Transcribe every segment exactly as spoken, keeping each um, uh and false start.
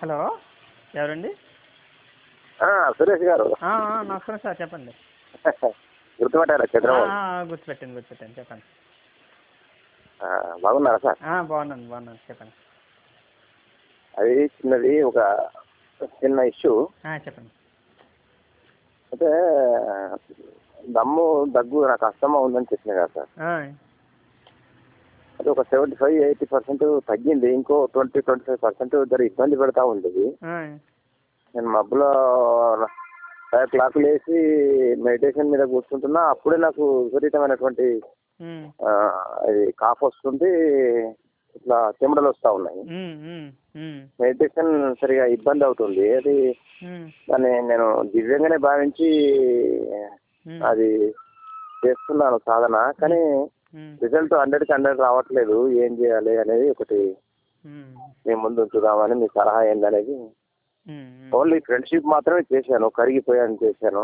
Hello, ఎవరండి? సురేష్ గారు నమస్కారం సార్, చెప్పండి. గుర్తుపట్టారా? చంద్రబాబు గుర్తుపెట్టాను గుర్తుపెట్టాను చెప్పండి. బాగున్నారా సార్? బాగున్నాను బాగున్నాను చెప్పండి. అది చిన్నది, ఒక చిన్న ఇష్యూ. చెప్పండి. అయితే దమ్ము దగ్గు నాకు అస్తమా ఉందని చెప్పిన కదా సార్. అది ఒక సెవెంటీ ఫైవ్ ఎయిటీ పర్సెంట్ తగ్గింది. ఇంకో ట్వంటీ ట్వంటీ ఫైవ్ పర్సెంట్ ఇద్దరు ఇబ్బంది పెడతా ఉండేది. నేను మబ్బులో ఫైవ్ క్లాక్ లేసి మెడిటేషన్ మీద కూర్చుంటున్నా. అప్పుడే నాకు విపరీతమైనటువంటి అది కాఫ్ వస్తుంది, ఇట్లా చెమటలు వస్తా ఉన్నాయి. మెడిటేషన్ సరిగా ఇబ్బంది అవుతుంది. అది దాన్ని నేను దివ్యంగానే భావించి అది చేస్తున్నాను సాధన. కానీ రిజల్ట్ హండ్రెడ్ కి హండ్రెడ్ రావట్లేదు. ఏం చేయాలి అనేది ఒకటి మీ ముందు ఉంచుదామని, మీ సలహా ఏందనేది. ఓన్లీ ఫ్రెండ్షిప్ మాత్రమే చేశాను, కరిగిపోయాను చేశాను.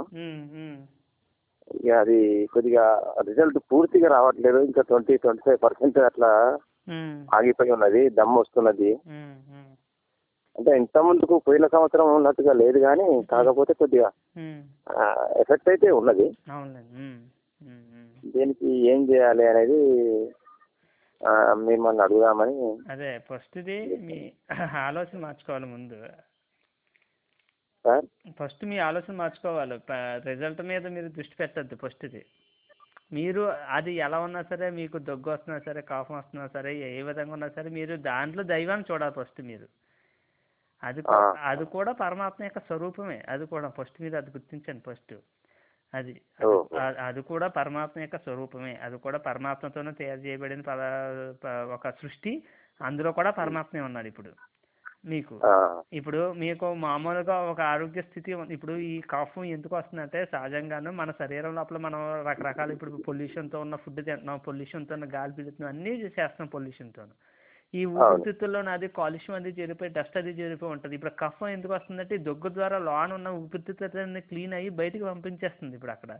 ఇక అది కొద్దిగా రిజల్ట్ పూర్తిగా రావట్లేదు. ఇంకా ట్వంటీ ట్వంటీ ఫైవ్ పర్సెంట్ అట్లా ఆగిపోయి ఉన్నది, దమ్ము వస్తున్నది. అంటే ఇంత ముందుకు పోయిన సంవత్సరం ఉన్నట్టుగా లేదు, కానీ కాకపోతే కొద్దిగా ఎఫెక్ట్ అయితే ఉన్నది. దీనికి ఏం చేయాలి అనేది మిమ్మల్ని అడుగుదామని. అదే ఫస్ట్ది మీ ఆలోచన మార్చుకోవాలి ముందు. సార్ ఫస్ట్ మీ ఆలోచన మార్చుకోవాలి. రిజల్ట్ మీద మీరు దృష్టి పెట్టద్దు. ఫస్ట్ది మీరు అది ఎలా ఉన్నా సరే, మీకు దగ్గు వస్తున్నా సరే, కాఫ్ వస్తున్నా సరే, ఏ విధంగా ఉన్నా సరే, మీరు దాంట్లో దైవాన్ని చూడాలి ఫస్ట్ మీరు. అది అది కూడా పరమాత్మ యొక్క స్వరూపమే. అది కూడా ఫస్ట్ మీరు అది గుర్తించండి ఫస్ట్. అది అది కూడా పరమాత్మ యొక్క స్వరూపమే. అది కూడా పరమాత్మతోనే తయారు చేయబడిన ఒక సృష్టి. అందులో కూడా పరమాత్మే ఉన్నాడు. ఇప్పుడు మీకు ఇప్పుడు మీకు మామూలుగా ఒక ఆరోగ్య స్థితి ఉంది. ఇప్పుడు ఈ కాఫ్ ఎందుకు వస్తుందంటే సహజంగాను మన శరీరం లోపల మనం రకరకాల ఇప్పుడు పొల్యూషన్తో ఉన్న ఫుడ్ తింటున్నాం, పొల్యూషన్తో ఉన్న గాలి పీలుతున్నాం, అన్నీ చేస్తున్నాం పొల్యూషన్తో. ఈ ఊపిరితిత్తుల్లో అది కాలుష్యం అది చేరిపోయి డస్ట్ అది చేరిపోయి ఉంటుంది. ఇప్పుడు కఫ్ ఎందుకు వస్తుందంటే ఈ దగ్గు ద్వారా లోన ఉన్న ఊపిరితిత్తులన్నీ క్లీన్ అయ్యి బయటకు పంపించేస్తుంది. ఇప్పుడు అక్కడ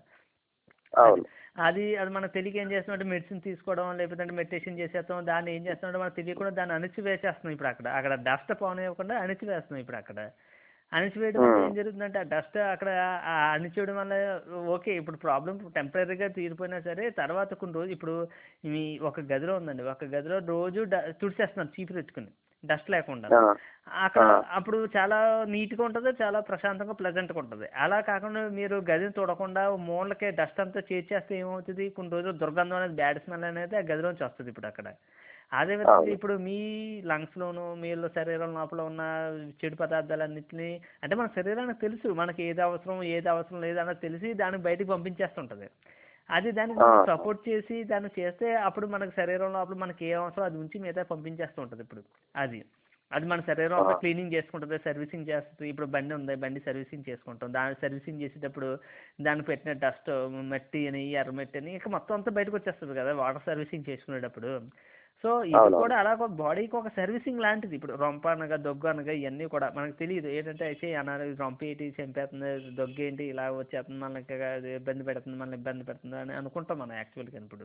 అది అది మనకు తెలియక ఏం చేస్తున్నాం, మెడిసిన్ తీసుకోవడం, లేకపోతే మెడిటేషన్ చేసేస్తాం, దాన్ని ఏం చేస్తున్నాం మనకు తెలియకుండా దాన్ని అణిచివేసేస్తున్నాం. ఇప్పుడు అక్కడ అక్కడ డస్ట్ పోనివ్వకుండా అణిచివేస్తున్నాం. ఇప్పుడు అక్కడ అణిచివేయడం వల్ల ఏం జరుగుతుందంటే ఆ డస్ట్ అక్కడ అణిచివేయడం వల్ల ఓకే, ఇప్పుడు ప్రాబ్లం టెంపరీగా తీరిపోయినా సరే తర్వాత కొన్ని రోజు ఇప్పుడు మీ ఒక గదిలో ఉందండి, ఒక గదిలో రోజు తుడిచేస్తున్నారు చీపు పెట్టుకుని డస్ట్ లేకుండా. అక్కడ అప్పుడు చాలా నీట్గా ఉంటుంది, చాలా ప్రశాంతంగా ప్లెజెంట్గా ఉంటుంది. అలా కాకుండా మీరు గదిని తోడకుండా మూలకే డస్ట్ అంతా చేర్చేస్తే ఏమవుతుంది, కొన్ని రోజులు దుర్గంధం అనేది, బ్యాడ్ స్మెల్ అనేది ఆ గదిలోంచి వస్తుంది. ఇప్పుడు అక్కడ అదేవిధంగా ఇప్పుడు మీ లంగ్స్లోను మీలో శరీరం లోపల ఉన్న చెడు పదార్థాలన్నింటినీ అంటే మన శరీరానికి తెలుసు మనకి ఏది అవసరం ఏది అవసరం లేదన్నది తెలిసి దానికి బయటకు పంపించేస్తుంటుంది. అది దానికి సపోర్ట్ చేసి దాన్ని చేస్తే అప్పుడు మనకి శరీరం లోపల మనకి ఏ అవసరం అది ఉంచి మిగతా పంపించేస్తూ ఉంటుంది. ఇప్పుడు అది అది మన శరీరం లోపల క్లీనింగ్ చేసుకుంటుంది, సర్వీసింగ్ చేస్తుంది. ఇప్పుడు బండి ఉంది, బండి సర్వీసింగ్ చేసుకుంటాం. దాన్ని సర్వీసింగ్ చేసేటప్పుడు దాన్ని పెట్టిన డస్ట్ మట్టి అని ఎర్రమట్టి అని ఇక మొత్తం అంతా బయటకు వచ్చేస్తుంది కదా వాటర్ సర్వీసింగ్ చేసుకునేటప్పుడు. సో ఇది కూడా అలా బాడీకి ఒక సర్వీసింగ్ లాంటిది. ఇప్పుడు రొంప అనగా దగ్గు అనగా ఇవన్నీ కూడా మనకు తెలియదు. ఏంటంటే అయితే అనాలి రొంప ఏంటి చంపేస్తుంది, దగ్గు ఏంటి ఇలా వచ్చేస్తుంది, మనకి ఇబ్బంది పెడుతుంది, మనల్ని ఇబ్బంది పెడుతుంది అని అనుకుంటాం మనం యాక్చువల్గా ఇప్పుడు.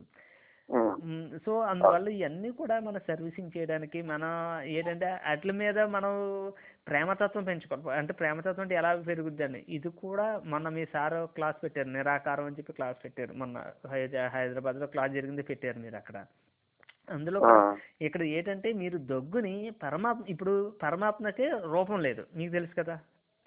సో అందువల్ల ఇవన్నీ కూడా మన సర్వీసింగ్ చేయడానికి మన ఏంటంటే వాటి మీద మనం ప్రేమతత్వం పెంచుకోవాలి. అంటే ప్రేమతత్వం అంటే ఎలా పెరుగుద్దండి, ఇది కూడా మొన్న మీ సార్ క్లాస్ పెట్టారు, నిరాకారం అని చెప్పి క్లాస్ పెట్టారు. మొన్న హైదరాబాద్లో క్లాస్ జరిగింది పెట్టారు మీరు అక్కడ. అందులో ఇక్కడ ఏంటంటే మీరు దగ్గుని పరమాత్మ ఇప్పుడు పరమాత్మకే రూపం లేదు మీకు తెలుసు కదా.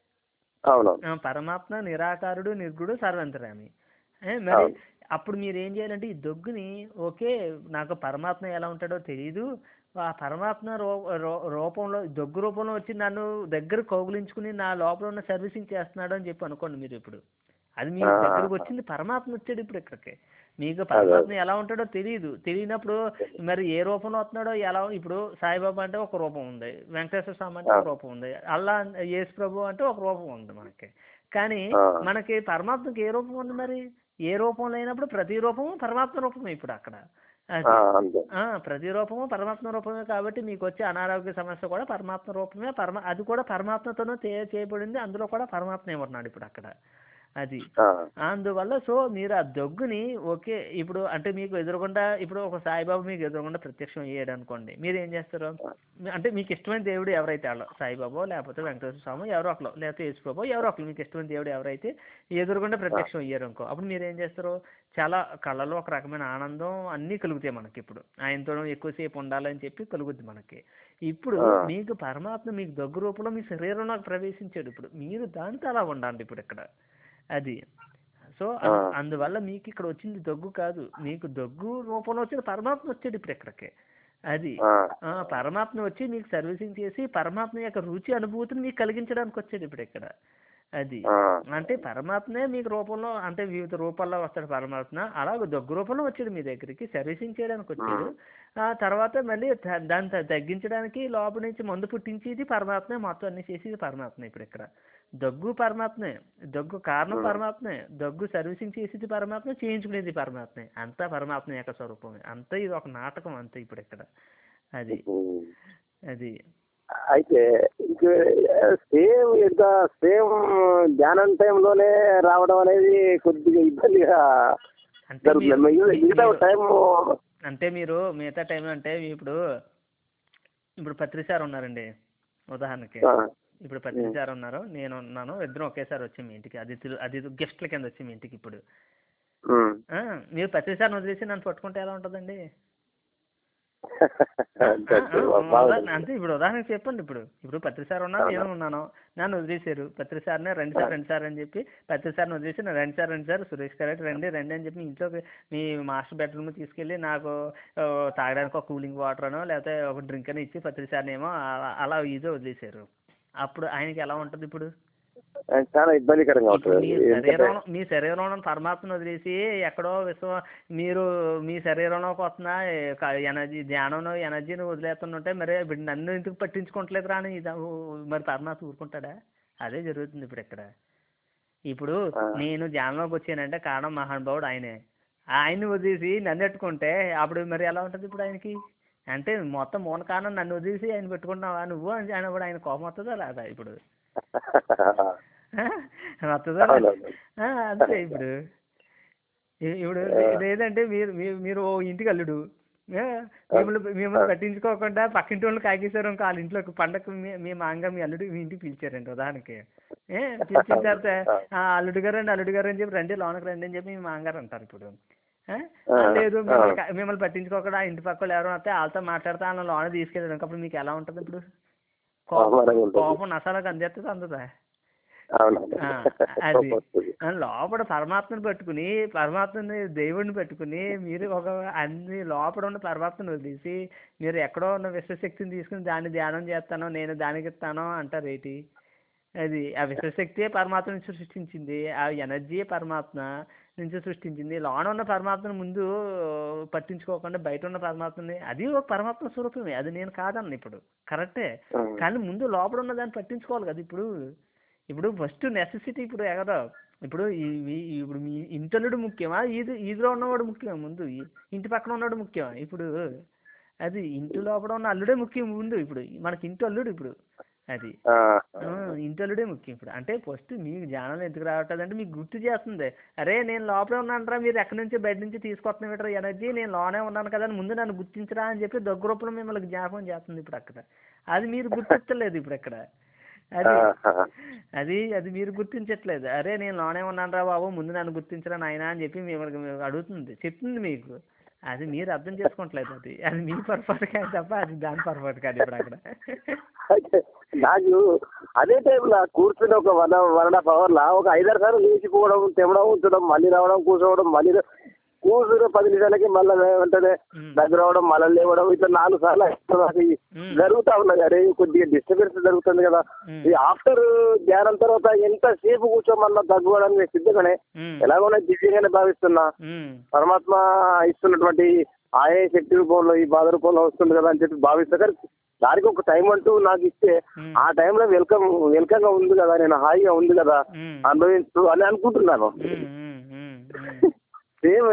పరమాత్మ నిరాకారుడు, నిర్గుడు, సర్వంతర్యామి. మరి అప్పుడు మీరు ఏం చేయాలంటే ఈ దగ్గుని ఓకే నాకు పరమాత్మ ఎలా ఉంటాడో తెలియదు, ఆ పరమాత్మ రూ రూపంలో దగ్గు రూపంలో వచ్చి నన్ను దగ్గర కౌగులించుకుని నా లోపల ఉన్న సర్వీసింగ్ చేస్తున్నాడు అని చెప్పి అనుకోండి మీరు. ఇప్పుడు అది మీ దగ్గరకు వచ్చింది పరమాత్మ వచ్చాడు. ఇప్పుడు ఇక్కడికి మీకు పరమాత్మ ఎలా ఉంటాడో తెలియదు, తెలియనప్పుడు మరి ఏ రూపంలో వస్తున్నాడో ఎలా. ఇప్పుడు సాయిబాబా అంటే ఒక రూపం ఉంది, వెంకటేశ్వర స్వామి అంటే ఒక రూపం ఉంది, అల్లా యేసు ప్రభు అంటే ఒక రూపం ఉంది మనకి. కానీ మనకి పరమాత్మకి ఏ రూపం ఉంది, మరి ఏ రూపం లేనప్పుడు ప్రతి రూపము పరమాత్మ రూపమే. ఇప్పుడు అక్కడ అది ప్రతి రూపము పరమాత్మ రూపమే. కాబట్టి మీకు వచ్చే అనారోగ్య సమస్య కూడా పరమాత్మ రూపమే. పరమ అది కూడా పరమాత్మతోనే చేయబడింది, అందులో కూడా పరమాత్మ ఉన్నాడు ఇప్పుడు అక్కడ. అది అందువల్ల సో మీరు ఆ దగ్గుని ఓకే ఇప్పుడు అంటే మీకు ఎదురుకుండా ఇప్పుడు ఒక సాయిబాబా మీకు ఎదురుకుండా ప్రత్యక్షం అయ్యాడు అనుకోండి, మీరు ఏం చేస్తారు? అంటే మీకు ఇష్టమైన దేవుడు ఎవరైతే వాళ్ళు సాయిబాబా లేకపోతే వెంకటేశ్వర స్వామి ఎవరో ఒకరు లేకపోతే యేసుప్రభు ఎవరో ఒకరు మీకు ఇష్టమైన దేవుడు ఎవరైతే ఎదురుకుండా ప్రత్యక్షం అయ్యారు అనుకో, అప్పుడు మీరు ఏం చేస్తారు? చాలా కళ్ళలో ఒక రకమైన ఆనందం అన్నీ కలుగుతాయి మనకి. ఇప్పుడు ఆయనతో ఎక్కువసేపు ఉండాలని చెప్పి కలుగుద్ది మనకి. ఇప్పుడు మీకు పరమాత్మ మీకు దగ్గు రూపంలో మీ శరీరంలోకి ప్రవేశించాడు. ఇప్పుడు మీరు దాంతో అలా ఉండండి ఇప్పుడు ఇక్కడ అది. సో అందువల్ల మీకు ఇక్కడ వచ్చింది దగ్గు కాదు, మీకు దగ్గు రూపంలో వచ్చిన పరమాత్మ వచ్చాడు ఇప్పుడు ఇక్కడికి. అది పరమాత్మ వచ్చి మీకు సర్వీసింగ్ చేసి పరమాత్మ యొక్క రుచి అనుభూతిని మీకు కలిగించడానికి వచ్చాడు ఇప్పుడు ఇక్కడ. అది అంటే పరమాత్మే మీకు రూపంలో అంటే వివిధ రూపాల్లో వస్తాడు పరమాత్మ. అలాగే దగ్గు రూపంలో వచ్చాడు మీ దగ్గరికి సర్వీసింగ్ చేయడానికి వచ్చాడు. ఆ తర్వాత మళ్ళీ దాన్ని తగ్గించడానికి లోపల నుంచి మందు పుట్టించేది పరమాత్మే, మొత్తం అన్ని చేసేది పరమాత్మ ఇప్పుడు ఇక్కడ. దగ్గు పరమాత్మే, దగ్గు కారణం పరమాత్మే, దగ్గు సర్వీసింగ్ చేసేది పరమాత్మే, చేయించుకునేది పరమాత్మే. అంతా పరమాత్మ యొక్క స్వరూపమే. అంతా ఇది ఒక నాటకం అంతా ఇప్పుడు ఇక్కడ. అది అది అయితే ఇంక సేమ్ ఇంకా సేమ్ ధ్యానం టైంలోనే రావడం అనేది కొద్దిగా ఇబ్బందిగా మిగతా టైం అంటే మీరు మిగతా టైం అంటే ఇప్పుడు ఇప్పుడు పత్రిసారి ఉన్నారండి ఉదాహరణకి, ఇప్పుడు పత్రిసారి ఉన్నారు, నేను ఉన్నాను, ఇద్దరం ఒకేసారి వచ్చి మీ ఇంటికి అతిథులు అది గెస్ట్ల కింద వచ్చి మీ ఇంటికి. ఇప్పుడు మీరు పత్రిసారిని వదిలేసి నన్ను పట్టుకుంటే ఎలా ఉంటుందండి? అంతే ఇప్పుడు ఉదాహరణకి చెప్పండి. ఇప్పుడు ఇప్పుడు పత్రిసారి ఉన్నా నేను ఉన్నాను, నన్ను వదిలేశారు. పత్రిసారిని రెండు సార్ రెండు సార్ అని చెప్పి పత్రిసారిని వదిలేసి నేను రెండు సార్ రెండు సార్ సురేష్ గారు రండి రండి అని చెప్పి ఇంట్లోకి మీ మాస్టర్ బెడ్రూమ్ తీసుకెళ్ళి నాకు తాగడానికి ఒక కూలింగ్ వాటర్ అనో లేకపోతే ఒక డ్రింక్ అని ఇచ్చి పత్రిసారిని ఏమో అలా ఈజీ వదిలేశారు. అప్పుడు ఆయనకి ఎలా ఉంటుంది? ఇప్పుడు చాలా ఇబ్బందికరంగా మీ శరీరంలో మీ శరీరంలో పరమాత్మను వదిలేసి ఎక్కడో విశ్వ మీరు మీ శరీరంలోకి వస్తున్న ఎనర్జీ ధ్యానంలో ఎనర్జీని వదిలేస్తుంటే మరి నన్ను ఎందుకు పట్టించుకోవట్లేదు రాని మరి పరమాత్మ ఊరుకుంటాడా? అదే జరుగుతుంది ఇప్పుడు ఇక్కడ. ఇప్పుడు నేను ధ్యానంలోకి వచ్చానంటే కారణం మహానుభావుడు ఆయనే. ఆయన్ని వదిలేసి నన్ను పెట్టుకుంటే అప్పుడు మరి ఎలా ఉంటుంది ఇప్పుడు ఆయనకి? అంటే మొత్తం మూల కారణం నన్ను వదిలేసి ఆయన పెట్టుకుంటున్నావా నువ్వు అని అన్నప్పుడు ఆయన కోపం వస్తుందా లేదా? ఇప్పుడు వస్తుందా? అంతే. ఇప్పుడు ఇప్పుడు లేదంటే మీరు మీరు ఓ ఇంటికి అల్లుడు, మిమ్మల్ని మిమ్మల్ని పట్టించుకోకుండా పక్కింటి వాళ్ళు కాకేశారు ఇంకో వాళ్ళ ఇంట్లోకి పండగ మీ మాంగా మీ అల్లుడు మీ ఇంటికి పిలిచారండి ఉదాహరణకి. ఏ పిలిచిన తర్వాత అల్లుడు గారు అండి అల్లుడు గారు అని చెప్పి రండి లోనకి రండి అని చెప్పి మీ మాంగారు అంటారు. ఇప్పుడు లేదు మిమ్మల్ని మిమ్మల్ని పట్టించుకోకుండా ఇంటి పక్కలు ఎవరు వస్తే వాళ్ళతో మాట్లాడితే వాళ్ళని లోన తీసుకెళ్ళారు. అప్పుడు మీకు ఎలా ఉంటుంది? ఇప్పుడు కోపం కోపం నసాలకు అందేస్తుంది అందుదా? అది లోపల పరమాత్మను పెట్టుకుని పరమాత్మని దేవుడిని పెట్టుకుని మీరు ఒక అన్ని లోపల ఉన్న పరమాత్మను వదిలేసి మీరు ఎక్కడో ఉన్న విశ్వశక్తిని తీసుకుని దాన్ని ధ్యానం చేస్తానో నేను దానికి ఇస్తానో అంటారు ఏంటి? అది ఆ విశ్వశక్తియే పరమాత్మ నుంచి సృష్టించింది, ఆ ఎనర్జీయే పరమాత్మ నుంచి సృష్టించింది. లోన ఉన్న పరమాత్మను ముందు పట్టించుకోకుండా బయట ఉన్న పరమాత్మని, అది ఒక పరమాత్మ స్వరూపమే, అది నేను కాదన్న ఇప్పుడు కరెక్టే. కానీ ముందు లోపల ఉన్న దాన్ని పట్టించుకోవాలి కదా. ఇప్పుడు ఇప్పుడు ఫస్ట్ నెసెసిటీ ఇప్పుడు ఎవరో ఇప్పుడు ఇప్పుడు మీ ఇంటల్లుడు ముఖ్యమా ఈది ఈదిలో ఉన్నవాడు ముఖ్యమా? ముందు ఇంటి పక్కన ఉన్నాడు ముఖ్యమా? ఇప్పుడు అది ఇంటి లోపల ఉన్న అల్లుడే ముఖ్యం ముందు. ఇప్పుడు మనకి ఇంటి అల్లుడు ఇప్పుడు అది ఇంటి అల్లుడే ముఖ్యం. ఇప్పుడు అంటే ఫస్ట్ మీకు జ్ఞానం ఎందుకు రావట్లేదు అంటే మీకు గుర్తు చేస్తుంది, అరే నేను లోపలే ఉన్నానరా మీరు ఎక్కడి నుంచి బయట నుంచి తీసుకొస్తున్నా పెట్టరా ఎనర్జీ, నేను లోనే ఉన్నాను కదా అని ముందు నన్ను గుర్తించరా అని చెప్పి దగ్గర రూపంలో మిమ్మల్ని జ్ఞాపకం చేస్తుంది ఇప్పుడు అక్కడ. అది మీరు గుర్తించలేదు ఇప్పుడు ఇక్కడ. అది అది అది మీరు గుర్తించట్లేదు. అరే నేను లోనే ఉన్నాను రా బాబు ముందు నన్ను గుర్తించరా నాయన అని చెప్పి మిమ్మల్ని అడుగుతుంది చెప్తుంది మీకు. అది మీరు అర్థం చేసుకోవట్లేదు. అది అది మీ పొరపాటు కాదు తప్ప అది దాని పొరపాటు కాదు ఇప్పుడు అక్కడ. నాకు అదే టైంలో కూర్చుని ఒక one one and half hour లా ఒక ఐదారు సార్లు లేచిపోవడం తెమ్మడం ఉంచడం మళ్ళీ రావడం కూర్చోవడం మళ్ళీ కూర్చుని పది నిమిషాలకి మళ్ళీ వెంటనే దగ్గర అవడం మళ్ళీ లేవడం ఇట్లా నాలుగు సార్లు జరుగుతా ఉన్నది. అరే కొద్దిగా డిస్టర్బెన్స్ జరుగుతుంది కదా. ఈ ఆఫ్టర్ ధ్యానం తర్వాత ఎంత సేపు కూర్చోమన్నా తగ్గుకోవడానికి సిద్ధంగానే ఎలాగోనే దివ్యంగానే భావిస్తున్నా. పరమాత్మ ఇస్తున్నటువంటి ఆయే శక్తి రూపంలో ఈ బాధ రూపంలో వస్తుంది కదా అని చెప్పి భావిస్తా. కానీ దానికి ఒక టైం అంటూ నాకు ఇస్తే ఆ టైంలో వెల్కమ్ వెల్కమ్ గా ఉంది కదా, నేను హాయిగా ఉంది కదా అనుభవించు అని అనుకుంటున్నాను. సేమ్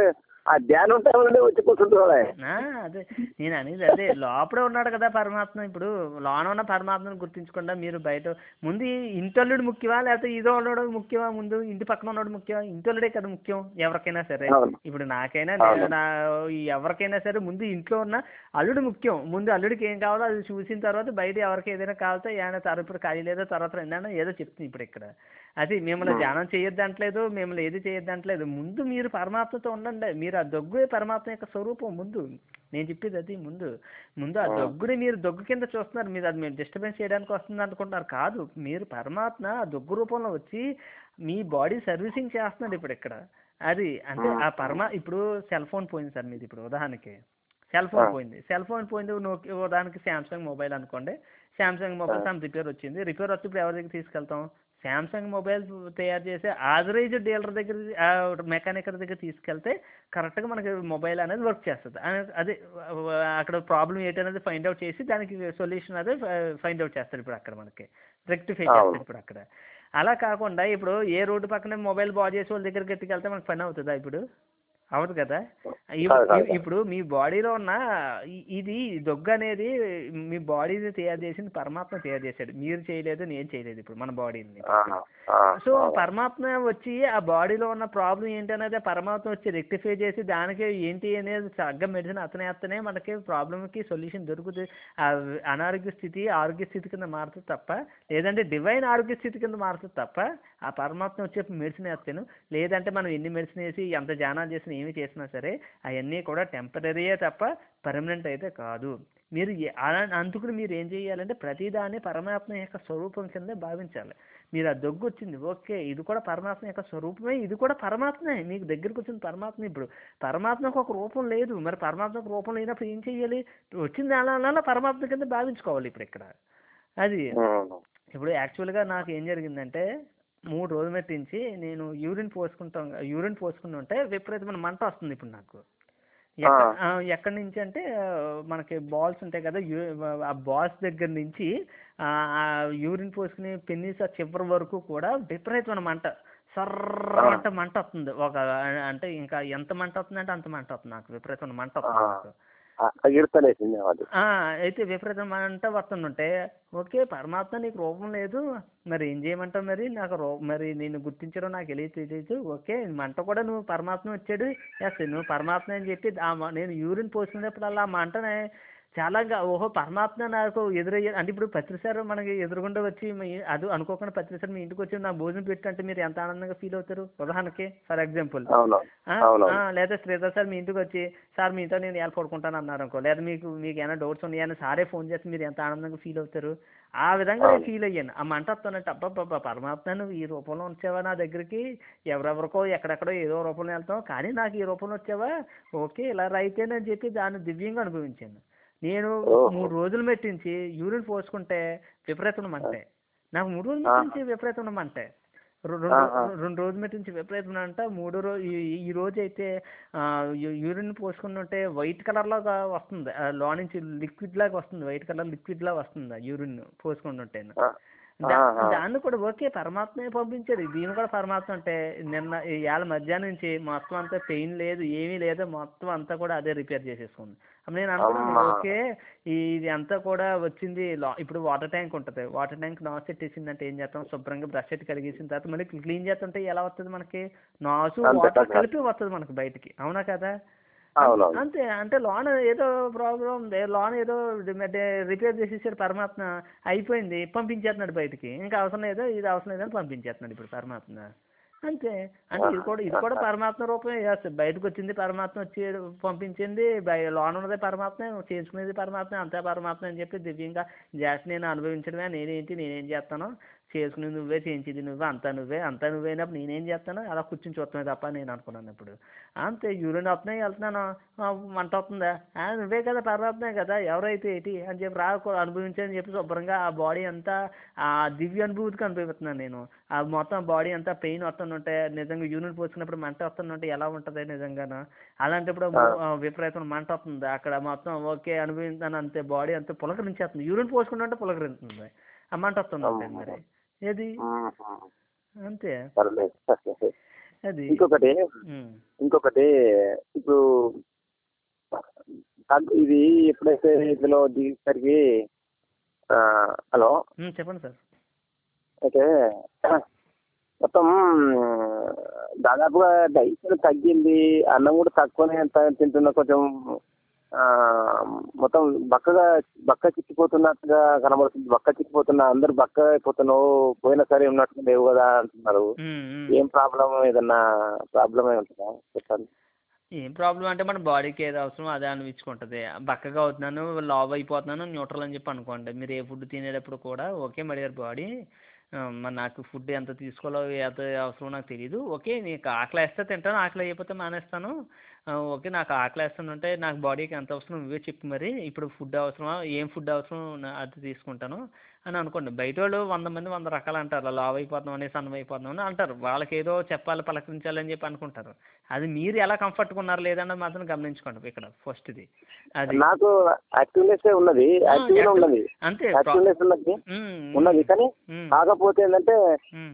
ఆ ధ్యానం టైంలోనే వచ్చి కూర్చుంటున్నాడే. ఆ, అదే నేను అనేది అదే లోపలే ఉన్నాడు కదా పరమాత్మ. ఇప్పుడు లోన ఉన్న పరమాత్మను గుర్తించకుండా మీరు బయట ముందు ఈ ఇంటల్లుడు ముఖ్యమా లేకపోతే ఇదో ఉన్నాడు ముఖ్యమా, ముందు ఇంటి పక్కన ఉన్నాడు ముఖ్యమా? ఇంటల్లుడే కదా ముఖ్యం ఎవరికైనా సరే. అవును ఇప్పుడు నాకైనా అవును నే- నా ఎవరికైనా సరే ముందు ఇంట్లో ఉన్న అల్లుడు ముఖ్యం. ముందు అల్లుడికి ఏం కావాలో అది చూసిన తర్వాత బయట ఎవరికి ఏదైనా కావాలితే ఏమైనా తర్వాత ఇప్పుడు ఖాళీ లేదో తర్వాత ఏంటన్నా ఏదో చెప్తుంది ఇప్పుడు ఇక్కడ. అది మిమ్మల్ని ఉమ్. ధ్యానం చేయొద్దంటలేదు, మిమ్మల్ని ఏది చేయొద్దంటలేదు. ముందు మీరు పరమాత్మతో ఉండండి. మీరు ఆ దొగ్గు పరమాత్మ యొక్క స్వరూపం ముందు. నేను చెప్పేది అది ముందు ముందు ఆ ఉమ్. దొగ్గుని మీరు దొగ్గు కింద చూస్తున్నారు. మీరు అది మీరు డిస్టర్బెన్స్ చేయడానికి వస్తుంది అనుకుంటున్నారు. కాదు, మీరు పరమాత్మ ఆ దొగ్గు రూపంలో వచ్చి మీ బాడీ సర్వీసింగ్ చేస్తున్నాడు ఇప్పుడు ఇక్కడ. అది అంటే ఉమ్. ఆ పరమా ఇప్పుడు సెల్ ఫోన్ పోయింది సార్ మీది. ఇప్పుడు ఉదాహరణకి సెల్ ఫోన్ ఆ. పోయింది సెల్ ఫోన్ పోయింది నోకి ఉదాహరణకి శాంసంగ్ మొబైల్ అనుకోండి. శాంసంగ్ ఆ. మొబైల్ సమ్ రిపేర్ వచ్చింది. రిపేర్ వచ్చి ఇప్పుడు ఎవరి దగ్గర తీసుకెళ్తాం? శాంసంగ్ మొబైల్ తయారు చేసే ఆథరైజ్డ్ డీలర్ దగ్గర మెకానిక్ దగ్గర తీసుకెళ్తే కరెక్ట్గా మనకి మొబైల్ అనేది వర్క్ చేస్తుంది. అనే- అదే వ- అక్కడ ప్రాబ్లం ఏంటనేది ఫైండ్ అవుట్ చేసి దానికి సొల్యూషన్ అదే ఫైండ్ అవుట్ చేస్తాడు ఇప్పుడు అక్కడ మనకి రెక్టిఫై అవును చేస్తాడు ఇప్పుడు అక్కడ. అలా కాకుండా ఇప్పుడు ఏ రోడ్డు పక్కన మొబైల్ బాగు చేసే వాళ్ళ దగ్గరికి ఎత్తుకెళ్తే మనకు పని అవుతుందా? ఇప్పుడు అవును కదా. ఇప్- కాదు కాదు ఇప్- ఇప్పుడు మీ బాడీలో ఉన్న ఇ- ఇది దొగ్గ అనేది మీ బాడీని తయారు చేసింది పరమాత్మ తయారు చేశాడు. మీరు చేయలేదు, నేను చేయలేదు ఇప్పుడు మన బాడీని. ఆ. ఆ. సో అవును. పరమాత్మ వచ్చి ఆ బాడీలో ఉన్న ప్రాబ్లం ఏంటి అనేది ఆ పరమాత్మ వచ్చి రెక్టిఫై చేసి దానికి ఏంటి అనేది చక్కగా మెడిసిన్ అతనే అతనే మనకి ప్రాబ్లంకి సొల్యూషన్ దొరుకుతుంది. ఆ అనారోగ్య స్థితి ఆరోగ్య స్థితి కింద మారుతుంది తప్ప, లేదంటే డివైన్ ఆరోగ్య స్థితి కింద మారుతుంది తప్ప ఆ పరమాత్మ వచ్చే మెడిసిన్ వేస్తాను. లేదంటే మనం ఎన్ని మెడిసిన్ వేసి ఎంత ధ్యానాలు చేసినా ఏమి చేసినా సరే అవన్నీ కూడా టెంపరీయే తప్ప పర్మనెంట్ అయితే కాదు. మీరు ఏ- అలా అందుకుని మీరు ఏం చేయాలంటే ప్రతిదాన్ని పరమాత్మ యొక్క స్వరూపం కింద భావించాలి. మీరు ఆ దొగ్గు వచ్చింది ఓకే, ఇది కూడా పరమాత్మ యొక్క స్వరూపమే, ఇది కూడా పరమాత్మే. మీకు దగ్గరికి వచ్చింది పరమాత్మ. ఇప్పుడు పరమాత్మకు ఒక రూపం లేదు, మరి పరమాత్మకు రూపం లేనప్పుడు ఏం చెయ్యాలి? వచ్చింది అలా అలా పరమాత్మ కింద భావించుకోవాలి ఇప్పుడు ఇక్కడ. అది ఉమ్. ఇప్పుడు యాక్చువల్గా నాకు ఏం జరిగిందంటే మూడు రోజుల మట్టించి నేను యూరిన్ పోసుకుంటాం యూరిన్ పోసుకుని ఉంటే విపరీతమైన మంట వస్తుంది ఇప్పుడు నాకు. ఆ. ఎక్కడ ఆ, ఎక్కడి నుంచి అంటే ఆ, మనకి బాల్స్ ఉంటాయి కదా, యూ ఆ బాల్స్ దగ్గర నుంచి ఆ యూరిన్ పోసుకుని పెన్నీస్ ఆ చివరి వరకు కూడా విపరీతమైన మంట ఆ. సర్రమంట మంట వస్తుంది. ఒక అంటే ఇంకా ఎంత మంట వస్తుంది అంటే అంత మంట వస్తుంది నాకు. విపరీతమైన మంట ఆ. వస్తుంది నాకు. ఆ, ఎగిరితలేసింది అది. ఆ, అయితే విపరీతం అంతా వస్తుందంటే ఓకే పరమాత్మ నీకు రూపం లేదు, మరి ఏం చేయమంటావు? మరి నాకు రూ మరి నేను గుర్తించడం నాకు ఎలా తెలియదు. ఓకే మంట కూడా నువ్వు పరమాత్మ వచ్చాడు, ఎస్ నువ్వు పరమాత్మ అని చెప్పి ఆ మ- నేను యూరిన్ పోసుకునేప్పుడల్లా ఆ మంటనే చాలా గా- ఓహో పరమాత్మ నాకు ఎదురయ్యే అంటే ఇప్పుడు పత్రిసారు మనకి ఎదురుగుండా వచ్చి మీ- అది అనుకోకుండా పత్రిసారు మీ ఇంటికి వచ్చి నా భోజనం పెట్టంటే మీరు ఎంత ఆనందంగా ఫీల్ అవుతారు? ఉదాహరణకి ఫర్ ఎగ్జాంపుల్ అవును అవునవును. లేదా శ్రీధర్ సార్ మీ ఇంటికి వచ్చి సార్ మీతో నేను ఎలా పడుకుంటాను అన్నారు అనుకో, లేదా మీకు మీకు ఏమైనా డౌట్స్ ఉన్నాయని సారే ఫోన్ చేస్తే మీరు ఎంత ఆనందంగా ఫీల్ అవుతారు? ఆ విధంగా నేను అవును. ఫీల్ అయ్యాను. ఆ మంట వస్తానంటే అబ్బా పరమాత్మ నువ్వు ఈ రూపంలో వచ్చావా నా దగ్గరికి? ఎవరెవరికో ఎక్కడెక్కడో ఏదో రూపంలో వెళ్తాం, కానీ నాకు ఈ రూపంలో వచ్చావా? ఓకే ఇలా రైతేనని చెప్పి దాన్ని దివ్యంగా అనుభవించాను. నేను ఓహో. మూడు రోజులు మెట్టించి యూరిన్ పోసుకుంటే విపరీతం మంటే. నాకు మూడు రోజులు ఆహా. మెట్టించి విపరీతం మంటే. రె- రెండు ఆహా. రో- రెండు రోజుల మెట్టించి విపరీతం అంట. మూడో రోజు ఈ ఈ రోజు అయితే ఆ, యు- యూరిన్ పోసుకుంటుంటే వైట్ కలర్ లాగా వస్తుంది. ఆ, లో నుంచి లిక్విడ్ లాగా వస్తుంది, వైట్ కలర్ లిక్విడ్ లాగా వస్తుంది యూరిన్ పోసుకుంటుంటే. ఆ. దా ఆహా. దాన్ని కూడా ఓకే పరమాత్మే పంపించాడు. దీన్ని కూడా పరమాత్మ అంటే నిన్న ఇవాళ మధ్యాహ్నం నుంచి మొత్తం అంతా పెయిన్ లేదు ఏమీ లేదు, మొత్తం అంతా కూడా అదే రిపేర్ చేసేసుకుంది. అప్పుడు నేను అనుకున్నాను అమ్మా. ఓకే ఇది అంతా కూడా వచ్చింది లా- ఇప్పుడు వాటర్ ట్యాంక్ ఉంటుంది, వాటర్ ట్యాంక్ నాసు పెట్టేసిందంటే ఏం చేస్తాం? శుభ్రంగా బ్రష్ పెట్టి కడిగేసిన తర్వాత మళ్ళీ క్లీన్ చేస్తుంటే ఎలా వస్తుంది మనకి? నాసు అంతే వాటర్ కదా. కలిపి వస్తుంది మనకి బయటికి, అవునా కదా? అం- అవునవును. అంతే అంటే లోన ఏదో ప్రాబ్లం ఉంది, లోన ఏదో రిపేర్ చేసేసాడు పరమాత్మ, అయిపోయింది పంపించేస్తున్నాడు బయటికి. ఇంకా అవసరం లేదు ఇది అవసరం లేదని పంపించేస్తున్నాడు ఇప్పుడు పరమాత్మ. అంతే. అంటే ఇది కూడా ఇది కూడా పరమాత్మ రూపమే. yes, బయటకు వచ్చింది పరమాత్మ వచ్చి పంపించింది, బయ లోన ఉన్నదే పరమాత్మ, చేసుకునేది పరమాత్మ, అంతా పరమాత్మ అని చెప్పి దివ్యంగా జాస్తి నేను అనుభవించడమే. నేనేంటి నేనేం చేస్తాను? చేసుకునేది నువ్వే, చేయించేది నువ్వే, అంతా నువ్వే, అంతా నువ్వేనప్పుడు నేనేం చేస్తాను? అలా కూర్చుని చూస్తామే తప్ప నేను అనుకున్నాను ఇప్పుడు. అంతే యూరిన్ వస్తున్నాయి వెళ్తున్నాను, ఆ, మంట వస్తుందా? ఆ, నువ్వే కదా పరమాత్మే కదా, ఎవరైతే ఏంటి అని చెప్పి రా అనుభవించని చెప్పి శుభ్రంగా ఆ బాడీ అంతా ఆ దివ్య అనుభూతికి అనుభవిస్తున్నాను నేను. ఆ మొత్తం బాడీ అంతా పెయిన్ వస్తుంటే నిజంగా యూరిన్ పోసుకున్నప్పుడు మంట వస్తుందంటే ఎలా ఉంటుంది నిజంగాను? అలాంటప్పుడు ఆ. ఆ, విపరీతం మంట వస్తుంది అక్కడ మొత్తం ఓకే అనుభవించాను అంతే. బాడీ అంతా పులకరించేస్తుంది, యూరిన్ పోసుకుంటుంటే పులకరింస్తుంది ఆ మంట వస్తుంది అంతే. అమ్మా. మరి ఏది ఆహా. అంతే. పర్లేదు. అది ఇంకొకటి ఉమ్, ఇంకొకటి ఇప్పుడు తగ్గు- ఇది ఎప్పుడైతే ఇందులో దిగేసరికి ఆ, హలో ఉమ్, చెప్పండి సార్. అయితే మొత్తం దాదాపుగా డైట్ తగ్గింది, అన్నం కూడా తక్కువనే త- తింటున్నా, కొంచెం ఆ, మొత్తం బక్కగా బక్క చిక్కిపోతున్నట్టుగా కనబడుతుంది. బక్క చిక్కిపోతున్నా, అందరు బక్క అయిపోతున్నావు, పోయినసారి ఉన్నట్టు లేవు కదా అంటున్నారు. ఉమ్, ఉమ్. ఏం ప్రాబ్లం, ఏదన్నా ప్రాబ్లమే ఉంటుందా చెప్పండి. ఏం ప్రాబ్లం అంటే మన బాడీకి ఏది అవసరమో అదే అనిపించుకుంటుంది. బక్కగా అవుతున్నాను, లావ్ అయిపోతున్నాను, న్యూట్రల్ అని చెప్పి అనుకోండి. మీరు ఏ ఫుడ్ తినేటప్పుడు కూడా ఓకే మరి బాడీ మరి నాకు ఫుడ్ ఎంత తీసుకోవాలో ఎంత అవసరమో నాకు తెలియదు. ఓకే నీకు ఆకలి వేస్తే తింటాను, ఆకలి అయిపోతే మానేస్తాను. ఆ, ఓకే నాకు ఆకలి వేస్తుందంటే నాకు బాడీకి ఎంత అవసరం నువ్వే చెప్పు, మరి ఇప్పుడు ఫుడ్ అవసరమా, ఏం ఫుడ్ అవసరం నా- అది తీసుకుంటాను అని అనుకోండి. బయట వాళ్ళు వంద మంది వంద రకాలు అంటారు, లావ్ అయిపోతున్నాం అని సన్నం అయిపోతున్నాం అని అంటారు. వాళ్ళకి ఏదో చెప్పాలి పలకరించాలని చెప్పి అనుకుంటారు. అది మీరు ఎలా కంఫర్ట్గా ఉన్నారు లేదన్నది మాత్రం గమనించుకోండి ఇక్కడ ఫస్ట్ది. అది నాకు యాక్టివ్నెస్ ఉన్నది, ఆ, యాక్టివ్ యాక్టివ్ ఉన్నది, అంతే. ప్రా యాక్టివ్నెస్ ఉన్నది ఉమ్, ఉన్నది ఉమ్, కానీ ఉమ్, కాకపోతే ఏంటంటే ఉమ్,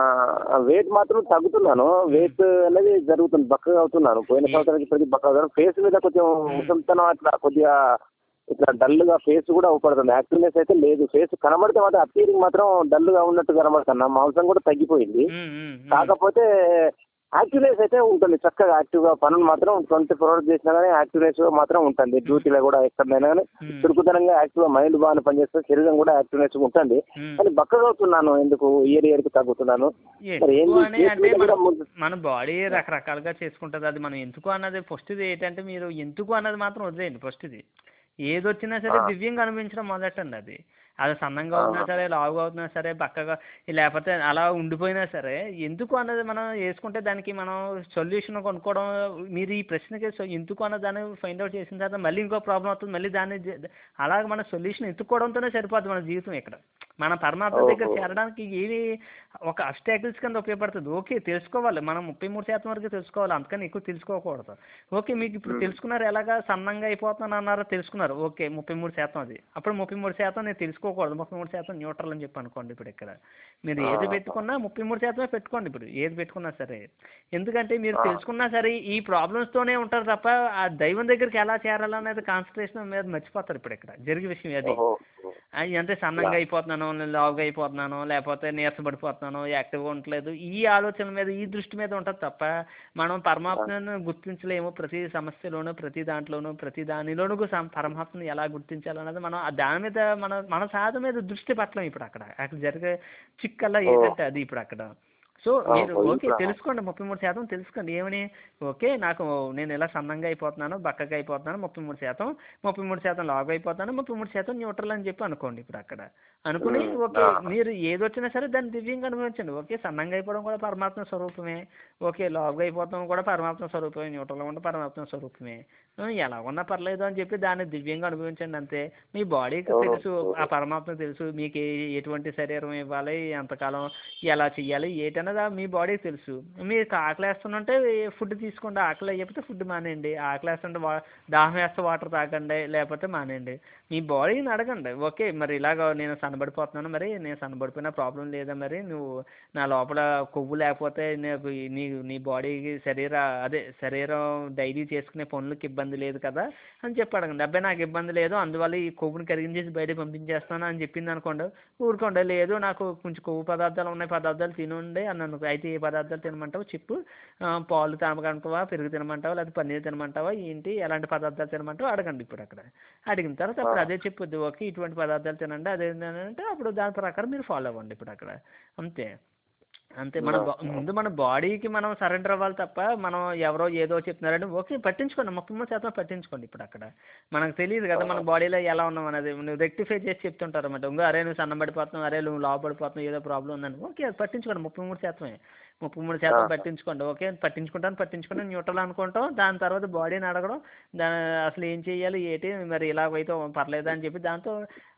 వెయిట్ మాత్రం తగ్గుతున్నాను. వెయిట్ అనేది జరుగుతుంది, బక్కగా అవుతున్నాను. పోయిన ఏ సంవత్సరానికి ఇప్పటికి బక్కగా అవుతున్నాను. ఫేస్ మీద కొంచెం ఉమ్, ముసలితనం అట్లా కొద్దిగా ఇట్లా డల్ గా ఫేస్ కూడా అవపడుతుంది. యాక్టివ్నెస్ అయితే లేదు. ఫేస్ కనబడితే మాత్రం అపీరింగ్ మాత్రం డల్ గా ఉన్నట్టు కనబడుతున్నా. మాంసం కూడా తగ్గిపోయింది. ఉమ్, ఉమ్, ఉమ్. కాకపోతే యాక్టివ్నెస్ అయితే ఉంటుంది, చక్కగా యాక్టివ్ గా పనులు మాత్రం ట్వంటీ ఫోర్ అవర్స్ చేసినా కానీ యాక్టివ్నెస్ మాత్రం ఉంటుంది. డ్యూటీలో కూడా ఎక్కడైనా కానీ ఉమ్, చురుకుతనంగా యాక్టివ్ గా మైండ్ బాగానే పనిచేస్తుంది, శరీరం కూడా యాక్టివ్నెస్ ఉంటుంది. ఉమ్. కానీ బక్కగా అవుతున్నాను, ఎందుకు ఇయర్ ఇయర్ కి తగ్గుతున్నాను. మరి ఎందుకు ఏంది అని ఫేస్ అంటే మీద మన కూడా ముందు- మన బాడీ రకరకాలుగా చేసుకుంటుంది. అది మనం ఎందుకు అన్నది ఫస్ట్ది ఏంటంటే మీరు ఎందుకు అన్నది మాత్రం వదిలేయండి. ఫస్ట్ది ఏది వచ్చినా సరే ఆ, దివ్యంగా అనిపించడం మొదలెట్టండి. అది అది సన్నంగా ఆ, అవుతున్నా సరే, లావుగా అవుతున్నా సరే, బక్కగా లేకపోతే అలా ఉండిపోయినా సరే ఎందుకు అన్నది మనం వేసుకుంటే దానికి మనం సొల్యూషన్ కొనుక్కోవడం. మీరు ఈ ప్రశ్నకి సో- ఎందుకు అన్న దాన్ని ఫైండ్ అవుట్ చేసిన తర్వాత మళ్ళీ ఇంకో ప్రాబ్లం అవుతుంది, మళ్ళీ దాన్ని జ- అలాగ మన సొల్యూషన్ ఎత్తుక్కోవడంతోనే సరిపోతుంది మన జీవితం ఇక్కడ. మన పరమాత్మ దగ్గర ఓహో, చేరడానికి ఏమి ఒక అబ్స్టాకిల్స్ కింద ఉపయోగపడుతుంది. ఓకే తెలుసుకోవాలి, మనం ముప్పై మూడు శాతం వరకు తెలుసుకోవాలి, అంతకని ఎక్కువ తెలుసుకోకూడదు. ఓకే మీకు ఇప్పుడు ఉమ్, తెలుసుకున్నారు, ఎలాగా సన్నంగా అయిపోతున్నాను అన్నారో తెలుసుకున్నారు. ఓకే ముప్పై మూడు శాతం అది, అప్పుడు ముప్పై మూడు శాతం నేను తెలుసుకోకూడదు, ముప్పై మూడు శాతం న్యూట్రల్ అని చెప్పి అనుకోండి. ఇప్పుడు ఇక్కడ మీరు ఆ, ఏది పెట్టుకున్నా ముప్పై మూడు శాతమే పెట్టుకోండి. ఇప్పుడు ఏది పెట్టుకున్నా సరే, ఎందుకంటే మీరు ఆ, తెలుసుకున్నా సరే ఈ ప్రాబ్లమ్స్తోనే ఉంటారు తప్ప ఆ దైవం దగ్గరికి ఎలా చేరాలనేది కాన్సన్ట్రేషన్ మీద మర్చిపోతారు. ఇప్పుడు ఇక్కడ జరిగే విషయం అది. ఓహో, అవి అంటే ఇలా, సన్నంగా అయిపోతున్నాను, నేను లావుగా అయిపోతున్నాను, లేకపోతే నీరసపడిపోతున్నాను, యాక్టివ్గా ఉండట్లేదు, ఈ ఆలోచన మీద ఈ దృష్టి మీద ఉంటుంది తప్ప మనం ఆ, పరమాత్మను గుర్తించలేము. ప్రతి సమస్యలోనూ ప్రతి దాంట్లోనూ ప్రతి దానిలోనూ సం- పరమాత్మను ఎలా గుర్తించాలన్నది మనం ఆ దాని మీద మన మన సాధన మీద దృష్టి పట్టలేం. ఇప్పుడు అక్కడ అక్కడ జరిగే చిక్కల్లా ఓ, ఏంటంటే అది ఇప్పుడు అక్కడ. సో మీరు ఓహో, ఓకే ఇప్పుడు తెలుసుకోండి, ముప్పై మూడు శాతం తెలుసుకోండి. ఏమని ఓకే నాకు నేను ఇలా సన్నంగా అయిపోతున్నాను, బక్కగా అయిపోతున్నాను, ముప్పై మూడు శాతం ముప్పై మూడు శాతం లావు అయిపోతాను, ముప్పై మూడు శాతం న్యూట్రల్ అని చెప్పి అనుకోండి. ఇప్పుడు అక్కడ అనుకుని ఉమ్, ఓకే ఆ, మీరు ఏది వచ్చినా సరే దాన్ని దివ్యంగా అనుభవించండి. ఓకే సన్నంగా అయిపోవడం కూడా పరమాత్మ స్వరూపమే, ఓకే లావుగా అయిపోవడం కూడా పరమాత్మ స్వరూపమే, న్యూట్రల్గా కూడా పరమాత్మ స్వరూపమే. ఆ, ఎలా ఉన్నా పర్లేదు అని చెప్పి దాన్ని దివ్యంగా అనుభవించండి అంతే. మీ బాడీకి ఓహో, తెలుసు, ఆ పరమాత్మ తెలుసు మీకు ఏ- ఎటువంటి శరీరం ఇవ్వాలి, ఎంతకాలం ఎలా చెయ్యాలి ఏటన్నది ఆ మీ బాడీకి తెలుసు. మీకు ఆకలి వేస్తుంటే ఫుడ్ తీసుకోండి, ఆకలి అయ్యకపోతే ఫుడ్ మానేయండి, ఆకలి వేస్తుంటే వా దాహం వేస్తే వాటర్ తాగండి, లేకపోతే మానేయండి. మీ బాడీని అడగండి. ఓకే మరి ఇలాగ నేను సన్నబడిపోతున్నాను, మరి నేను సన్నబడిపోయినా ప్రాబ్లం లేదా, మరి నువ్వు నా లోపల కొవ్వు లేకపోతే నీకు నీ నీ బాడీకి శరీర అదే శరీరం డైలీ చేసుకునే పనులకు ఇబ్బంది లేదు కదా అని చెప్పి అడగండి. అబ్బాయి నాకు ఇబ్బంది లేదు, అందువల్ల ఈ కొవ్వుని కరిగించేసి బయటకు పంపించేస్తాను అని చెప్పింది అనుకోండి, ఊరుకోండి. లేదు నాకు కొంచెం కొవ్వు పదార్థాలు ఉన్నాయి, పదార్థాలు తినండి అని అనుకో, అయితే ఏ పదార్థాలు తినమంటావు చెప్పు, ఆ, పాలు తాగమంటావా, పెరుగు తినమంటావా, లేదా పన్నీర్ తినమంటావా, ఏంటి ఎలాంటి పదార్థాలు తినమంటావా అడగండి. ఇప్పుడు అక్కడ అడిగిన తర్వాత ఆ, అప్పుడు అదే చెప్పొద్దు, ఓకే ఇటువంటి పదార్థాలు తినండి అదే అంటే అప్పుడు దాని ప్రకారం మీరు ఫాలో అవ్వండి. ఇప్పుడు అక్కడ అంతే అంతే. మన బా ఆ, ముందు మన బాడీకి మనం సరెండర్ అవ్వాలి తప్ప మనం ఎవరో ఏదో చెప్తున్నారని ఓకే పట్టించుకోండి, ముప్పై మూడు శాతం పట్టించుకోండి. ఇప్పుడు అక్కడ మనకు తెలియదు కదా మన బాడీలో ఎలా ఉన్నాం అనేది, నువ్వు రెక్టిఫై చేసి చెప్తుంటారు అన్నమాట. ఇంకో అరే నువ్వు సన్నబడిపోతున్నావు, అరే నువ్వు లావు పడిపోతున్నావు, ఏదో ప్రాబ్లం ఉందని ఓకే అది పట్టించుకోండి. ముప్పై మూడు శాతమే ముప్పై మూడు ఆ, శాతం పట్టించుకోండి. ఓకే పట్టించుకుంటాను పట్టించుకుంటాను న్యూట్రల్ అనుకుంటాం. దాని తర్వాత బాడీని అడగడం, దాని అసలు ఏం చేయాలి ఏంటి మరి ఇలాగైతే పర్లేదా అని చెప్పి దాంతో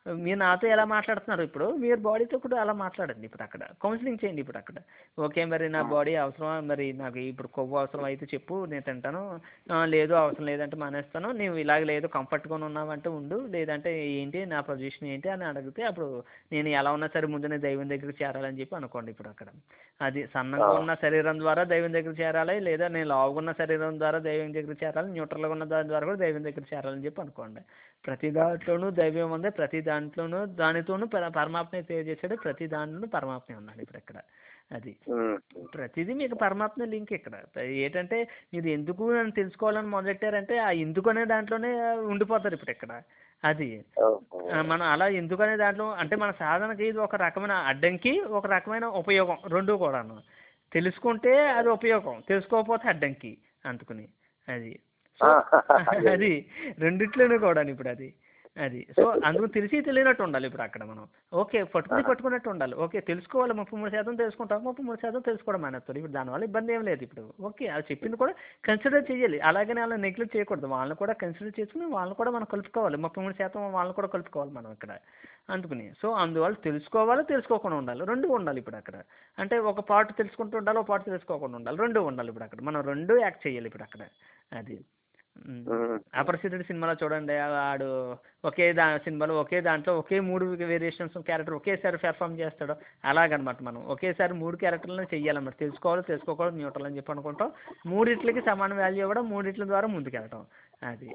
మీరు నాతో ఎలా మాట్లాడుతున్నారు ఇప్పుడు మీరు బాడీతో కూడా అలా మాట్లాడండి ఇప్పుడు అక్కడ కౌన్సిలింగ్ చేయండి ఇప్పుడు అక్కడ. ఓకే మరి నా బాడీ అవసరమా, మరి నాకు ఇప్పుడు కొవ్వు అవసరం అయితే చెప్పు నేను తింటాను, లేదు అవసరం లేదంటే మానేస్తాను, నువ్వు ఇలాగ లేదు కంఫర్ట్గా ఉన్నావంటే ఉండు, లేదంటే ఏంటి నా పొజిషన్ ఏంటి అని అడిగితే అప్పుడు నేను ఎలా ఉన్నా సరే ముందునే దైవం దగ్గరికి చేరాలని చెప్పి అనుకోండి ఇప్పుడు అక్కడ. అది సన్నంగా ఉన్న శరీరం ద్వారా దైవం దగ్గర చేరాలి, లేదా నేను లావుగున్న శరీరం ద్వారా దైవం దగ్గర చేరాలి, న్యూట్రల్గా ఉన్న దాని ద్వారా కూడా దైవం దగ్గర చేరాలని చెప్పి అనుకోండి. ప్రతి దాంట్లోనూ దైవం ఉంది, ప్రతి దాంట్లోనూ దానితోనూ పరమాత్మ తెలియజేశాడు, ప్రతి దాంట్లోనూ పరమాత్మ ఉన్నాడు ఇప్పుడు ఇక్కడ. అది ప్రతిదీ మీకు పరమాత్మ లింక్ ఇక్కడ. ఏంటంటే మీరు ఎందుకు అని తెలుసుకోవాలని మొదలెట్టారంటే ఆ ఎందుకు అనే దాంట్లోనే ఉండిపోతారు ఇప్పుడు ఇక్కడ. అది మనం అలా ఎందుకు అనే దాంట్లో అంటే మన సాధనకి ఇది ఒక రకమైన అడ్డంకి, ఒక రకమైన ఉపయోగం, రెండు కూడాను. తెలుసుకుంటే అది ఉపయోగం, తెలుసుకోకపోతే అడ్డంకి అందుకుని. అది సో అది రెండిట్లోనూ కూడా ఇప్పుడు అది అది సో అందుకు తెలిసి తెలియనట్టు ఉండాలి ఇప్పుడు అక్కడ మనం. ఓకే పట్టుకుని పట్టుకున్నట్టు ఉండాలి. ఓకే తెలుసుకోవాలి, ముప్పై మూడు శాతం తెలుసుకుంటాం, ముప్పై మూడు శాతం తెలుసుకోవడం మానేస్తారు. ఇప్పుడు దానివల్ల ఇబ్బంది ఏం లేదు ఇప్పుడు. ఓకే అది చెప్పింది కూడా కన్సిడర్ చేయాలి, అలాగనే అలా నెగ్లెక్ట్ చేయకూడదు. వాళ్ళని కూడా కన్సిడర్ చేసుకుని వాళ్ళని కూడా మనం కలుపుకోవాలి, ముప్పై మూడు శాతం వాళ్ళని కూడా కలుపుకోవాలి మనం ఇక్కడ అందుకుని. సో అందువల్ల తెలుసుకోవాలి, తెలుసుకోకుండా ఉండాలి, రెండు ఉండాలి ఇప్పుడు అక్కడ. అంటే ఒక పార్ట్ తెలుసుకుంటూ ఉండాలి, ఒక పార్ట్ తెలుసుకోకుండా ఉండాలి, రెండు ఉండాలి ఇప్పుడు అక్కడ. మనం రెండు యాక్ట్ చేయాలి ఇప్పుడు అక్కడ. అది అపరిచితుడి సినిమాలో చూడండి, వాడు ఒకే దా సినిమాలో ఒకే దాంట్లో ఒకే మూడు వేరియేషన్స్ క్యారెక్టర్ ఒకేసారి పెర్ఫామ్ చేస్తాడు. అలాగనమాట మనం ఒకేసారి మూడు క్యారెక్టర్లను చెయ్యాలన్నమాట. తెలుసుకోవాలి, తెలుసుకోకూడదు, న్యూట్రల్ అని చెప్పి అనుకుంటాం. మూడిట్లకి సమాన వాల్యూ ఇవ్వడం, మూడిట్ల ద్వారా ముందుకెళ్ళటం. అది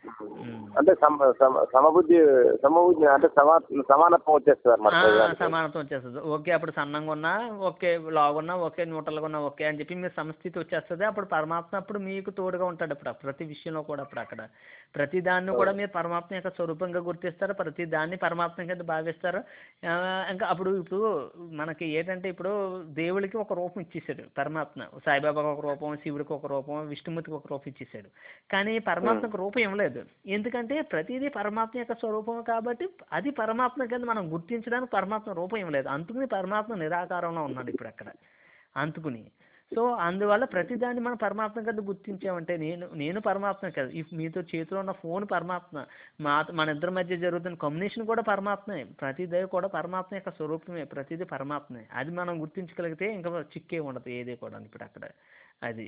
అంటే సమబుద్ధి సమబుద్ధి అంటే సమానత్వం వచ్చేస్తుంది అన్నమాట. సమానత్వం వచ్చేస్తుంది. ఓకే అప్పుడు సన్నంగా ఉన్నా ఓకే, లావున్నా ఓకే, న్యూట్రల్గా ఉన్నా ఓకే అని చెప్పి మీరు సమస్థితి వచ్చేస్తుంది. అప్పుడు పరమాత్మ అప్పుడు మీకు తోడుగా ఉంటాడు అప్పుడు ప్రతి విషయంలో కూడా. అప్పుడు అక్కడ ప్రతి దాన్ని కూడా మీరు పరమాత్మ యొక్క స్వరూపంగా గుర్తిస్తారు, ప్రతి దాన్ని పరమాత్మ కింద భావిస్తారు. ఇంకా అప్పుడు ఇప్పుడు మనకి ఏంటంటే ఇప్పుడు దేవుడికి ఒక రూపం ఇచ్చేసాడు పరమాత్మ. సాయిబాబాకి ఒక రూపం, శివుడికి ఒక రూపం, విష్ణుమూర్తికి ఒక రూపం ఇచ్చేసాడు. కానీ పరమాత్మకు రూపం ఇవ్వలేదు. ఎందుకంటే ప్రతిదీ పరమాత్మ యొక్క స్వరూపం కాబట్టి అది పరమాత్మ కింద మనం గుర్తించడానికి పరమాత్మ రూపం ఇవ్వలేదు. అందుకుని పరమాత్మ నిరాకారంలో ఉన్నాడు ఇప్పుడు అక్కడ అందుకుని. సో అందువల్ల ప్రతిదాన్ని మనం పరమాత్మ కింద గుర్తించామంటే నేను నేను పరమాత్మ కదా. ఈ మీతో చేతిలో ఉన్న ఫోన్ పరమాత్మ, మా మన ఇద్దరి మధ్య జరుగుతున్న కమ్యూనికేషన్ కూడా పరమాత్మే, ప్రతిదీ కూడా పరమాత్మ యొక్క స్వరూపమే, ప్రతిదీ పరమాత్మే. అది మనం గుర్తించగలిగితే ఇంకా చిక్కే ఉండదు ఏది కూడా ఇప్పుడు అక్కడ. అది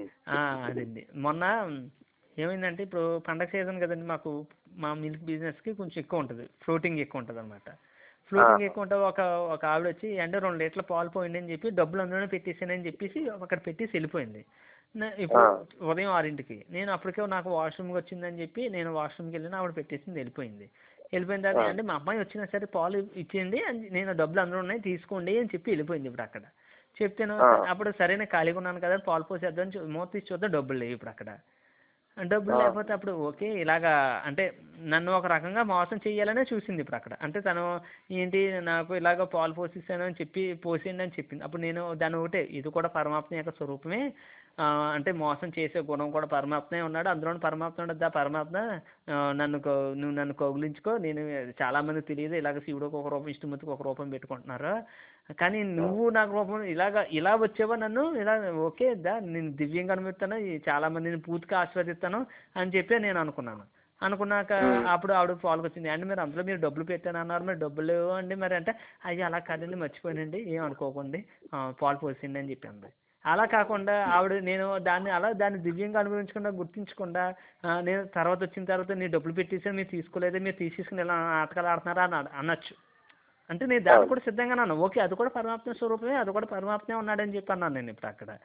అదండి. మొన్న ఏమైందంటే ఇప్పుడు పండగ సీజన్ కదండి, మాకు మా మిల్క్ బిజినెస్కి కొంచెం ఎక్కువ ఉంటుంది, ఫ్లోటింగ్ ఎక్కువ ఉంటుంది అనమాట. ఫ్లోటింగ్ ఎక్కువ ఉంటే ఒక ఒక ఆవిడ వచ్చి అంటే రెండు లీటర్ల పాలు పోయింది అని చెప్పి డబ్బులు అందులోనే పెట్టేసానని చెప్పేసి అక్కడ పెట్టేసి వెళ్ళిపోయింది. ఇప్పుడు ఉదయం ఆరింటికి నేను అప్పటికే నాకు వాష్రూమ్కి వచ్చిందని చెప్పి నేను వాష్రూమ్కి వెళ్ళిన ఆవిడ పెట్టేసింది వెళ్ళిపోయింది. వెళ్ళిపోయిన తర్వాత అంటే మా అమ్మాయి వచ్చినా సరే పాలు ఇచ్చేయండి అని నేను డబ్బులు అందులో ఉన్నాయి తీసుకోండి అని చెప్పి వెళ్ళిపోయింది. ఇప్పుడు అక్కడ చెప్తాను అప్పుడు సరైన ఖాళీగా ఉన్నాను కదా పాలు పోసేద్దాం మూత తీసి చూద్దాం డబ్బులు లేవు ఇప్పుడు అక్కడ. డబ్బులు లేకపోతే అప్పుడు ఓకే ఇలాగా అంటే నన్ను ఒక రకంగా మోసం చేయాలనే చూసింది ఇప్పుడు అక్కడ. అంటే తను ఏంటి నాకు ఇలాగ పాలు పోసిస్తాను అని చెప్పి పోసేయండి అని చెప్పింది. అప్పుడు నేను దాని ఒకటే ఇది కూడా పరమాత్మ యొక్క స్వరూపమే, అంటే మోసం చేసే గుణం కూడా పరమాత్మే ఉన్నాడు, అందులో పరమాత్మ ఉండదు. పరమాత్మ నన్ను నువ్వు నన్ను కౌగులించుకో, నేను చాలామంది తెలియదు ఇలాగ శివుడికి ఒక రూపం విష్ణుమూర్తికి ఒక రూపం పెట్టుకుంటున్నారు, కానీ నువ్వు నాకు రూపం ఇలాగ ఇలా వచ్చేవా నన్ను ఇలా ఓకే దా నేను దివ్యంగా అనిపిస్తాను, చాలామందిని పూర్తిగా ఆశీర్వదిస్తాను అని చెప్పి నేను అనుకున్నాను. అనుకున్నాక అప్పుడు ఆవిడ పాలకు వచ్చింది అండి మీరు అందులో మీరు డబ్బులు పెట్టాను అన్నారు, మరి డబ్బులు లేవు అండి మరి అంటే అయ్యి అలా కాదండి మర్చిపోయానండి ఏం అనుకోకండి పాలు పోసిండి అని చెప్పింది. అలా కాకుండా ఆవిడ నేను దాన్ని అలా దాన్ని దివ్యంగా అనుభవించకుండా గుర్తించకుండా నేను తర్వాత వచ్చిన తర్వాత నేను డబ్బులు పెట్టేసాను మీరు తీసుకోలేదు, మీరు తీసేసుకుని ఇలా ఆటకాలు ఆడుతున్నారా అని అనొచ్చు. అంటే నేను దాన్ని కూడా సిద్ధంగా అన్నాను. ఓకే అది కూడా పరమాత్మ స్వరూపమే, అది కూడా పరమాత్మే ఉన్నాడని చెప్పి అన్నాను నేను ఇప్పుడు అక్కడ.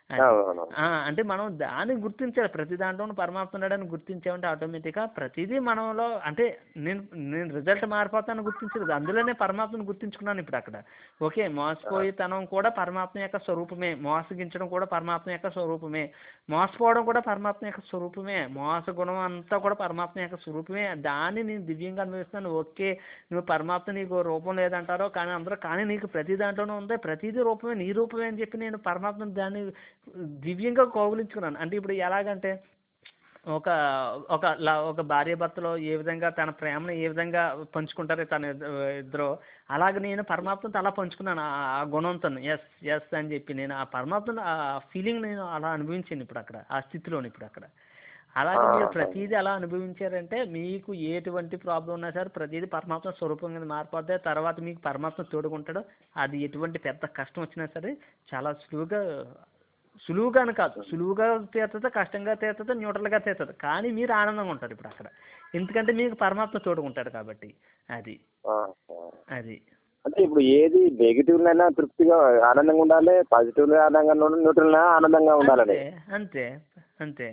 అంటే మనం దాన్ని గుర్తించాలి, ప్రతి దాంట్లో పరమాత్మ ఉన్నాడని గుర్తించామంటే ఆటోమేటిక్గా ప్రతిదీ మనలో అంటే నేను నేను రిజల్ట్ మారిపోతాను గుర్తించలేదు, అందులోనే పరమాత్మను గుర్తించుకున్నాను ఇప్పుడు అక్కడ. ఓకే మోసపోయేతనం కూడా పరమాత్మ యొక్క స్వరూపమే, మోసగించడం కూడా పరమాత్మ యొక్క స్వరూపమే, మోసపోవడం కూడా పరమాత్మ యొక్క స్వరూపమే, మోస గుణం అంతా కూడా పరమాత్మ యొక్క స్వరూపమే, దాన్ని నేను దివ్యంగా అనుభవిస్తున్నాను. ఓకే నువ్వు పరమాత్మ నీకు రూపం లేదంటారో కానీ అందరూ కానీ నీకు ప్రతి దాంట్లోనూ ఉంది, ప్రతిదీ రూపమే నీ రూపమే అని చెప్పి నేను పరమాత్మ దాన్ని దివ్యంగా కౌగులించుకున్నాను. అంటే ఇప్పుడు ఎలాగంటే ఒక ఒక ఒక భార్య భర్తలో ఏ విధంగా తన ప్రేమను ఏ విధంగా పంచుకుంటారో తన ఇద్దరు అలాగే నేను పరమాత్మతో అలా పంచుకున్నాను ఆ గుణంతో. ఎస్ ఎస్ అని చెప్పి నేను ఆ పరమాత్మను ఆ ఫీలింగ్ నేను అలా అనుభవించాను ఇప్పుడు అక్కడ ఆ స్థితిలోని ఇప్పుడు అక్కడ. అలాగే మీరు ప్రతిదీ అలా అనుభవించారంటే మీకు ఎటువంటి ప్రాబ్లం ఉన్నా సరే ప్రతిదీ పరమాత్మ స్వరూపం కింద మారిపోతే తర్వాత మీకు పరమాత్మ తోడుకుంటాడు. అది ఎటువంటి పెద్ద కష్టం వచ్చినా సరే చాలా సులువుగా సులువుగా అని కాదు, సులువుగా తీరుతుంది, కష్టంగా తీరుతుంది, న్యూట్రల్గా తీరుతుంది, కానీ మీరు ఆనందంగా ఉంటారు ఇప్పుడు అక్కడ. ఎందుకంటే మీకు పరమాత్మ తోడుకుంటాడు కాబట్టి. అది అది అంటే ఇప్పుడు ఏది నెగిటివ్ అయినా తృప్తిగా ఆనందంగా ఉండాలి, పాజిటివ్ ఆనందంగా ఉండాలి, న్యూట్రల్ ఆనందంగా ఉండాలని. అంతే అంతే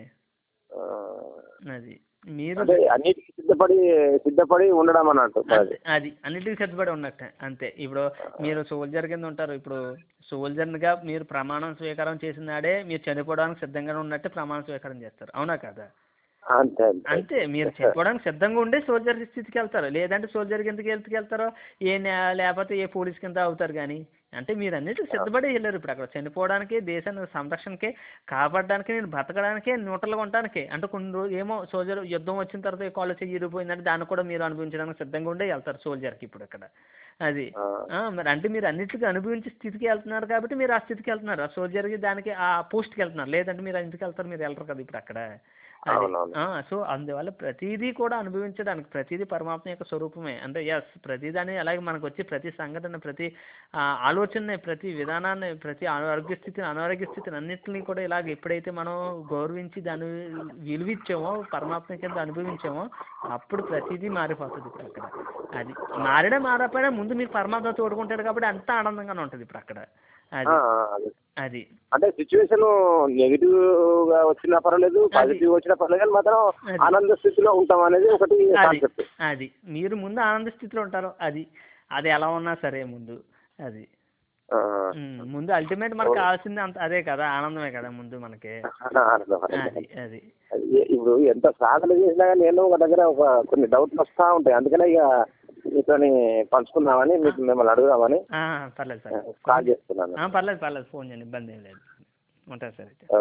అది మీరు అన్నిటికీ సిద్ధపడి సిద్ధపడి ఉండడం అన్నట్టు. అది అన్నిటికీ సిద్ధపడి ఉన్నట్టే అంతే. ఇప్పుడు మీరు సోల్జర్ కింద ఉంటారు. ఇప్పుడు సోల్జర్గా మీరు ప్రమాణం స్వీకారం చేసినాడే మీరు చనిపోవడానికి సిద్ధంగా ఉన్నట్టే ప్రమాణం స్వీకారం చేస్తారు, అవునా కదా? అంతే అంతే మీరు చనిపోవడానికి సిద్ధంగా ఉండే సోల్జర్ స్థితికి వెళ్తారు. లేదంటే సోల్జర్ కిందకి ఎందుకు వెళ్తారో ఏ లేకపోతే ఏ పోలీస్ కింద అవుతారు. కానీ అంటే మీరు అన్నిటికీ సిద్ధపడి వెళ్ళారు ఇప్పుడు అక్కడ. చనిపోవడానికి, దేశాన్ని సంరక్షణకే, కాపాడడానికి, నేను బతకడానికే, న్యూట్రల్గా ఉండడానికే. అంటే కొన్ని రోజు ఏమో సోల్జర్ యుద్ధం వచ్చిన తర్వాత కాలేజ్ ఇరిగిపోయిందంటే దాన్ని కూడా మీరు అనుభవించడానికి సిద్ధంగా ఉండే వెళ్తారు సోల్జర్కి ఇప్పుడు ఇక్కడ. అది మరి అంటే మీరు అన్నిటికీ అనుభవించే స్థితికి వెళ్తున్నారు కాబట్టి మీరు ఆ స్థితికి వెళ్తున్నారు, ఆ సోల్జర్కి దానికి ఆ పోస్ట్కి వెళ్తున్నారు. లేదంటే మీరు ఎందుకు వెళ్తారు? మీరు వెళ్ళరు కదా ఇప్పుడు అక్కడ. సో అందువల్ల ప్రతిదీ కూడా అనుభవించడానికి ప్రతిదీ పరమాత్మ యొక్క స్వరూపమే. అంటే ఎస్ ప్రతిదాన్ని అలాగే మనకు వచ్చి ప్రతి సంఘటన, ప్రతి ఆలోచన, ప్రతి విధానాన్ని, ప్రతి ఆరోగ్య స్థితిని, అనారోగ్య స్థితిని అన్నింటినీ కూడా ఇలాగ ఎప్పుడైతే మనం గౌరవించి దాన్ని విలువిచ్చామో, పరమాత్మ కింద అనుభవించామో అప్పుడు ప్రతిదీ మారిపోతుంది ఇప్పుడు అక్కడ. అది మారినా మారకపోయినా ముందు మీరు పరమాత్మ తోడుకుంటాడు కాబట్టి అంతా ఆనందంగానే ఉంటుంది ఇప్పుడు అక్కడ. అది అది అంటే సిచ్యువేషన్ నెగిటివ్ గా వచ్చినా పర్వాలేదు, పాజిటివ్ వచ్చినా పర్లేదు, కానీ మాత్రం ఆనంద స్థితిలో ఉంటాం అనేది ఒకటి కాన్సెప్ట్. అది మీరు ముందు ఆనంద స్థితిలో ఉంటారు. అది అది ఎలా ఉన్నా సరే ముందు అది ముందు అల్టిమేట్ మనకు కావాల్సింది అంత అదే కదా, ఆనందమే కదా ముందు మనకి. అది అది ఇప్పుడు ఎంత సాధన చేసినా కానీ నేను ఒక దగ్గర ఒక కొన్ని డౌట్లు వస్తూ ఉంటాయి. అందుకనే ఇక మీతో పంచుకుందామని మీకు మిమ్మల్ని అడుగుదామని పర్లేదు సార్ కాల్ చేస్తున్నాను. పర్లేదు పర్లేదు ఫోన్ చేయండి, ఇబ్బంది ఏం లేదు. ఉంటారు సార్ అయితే.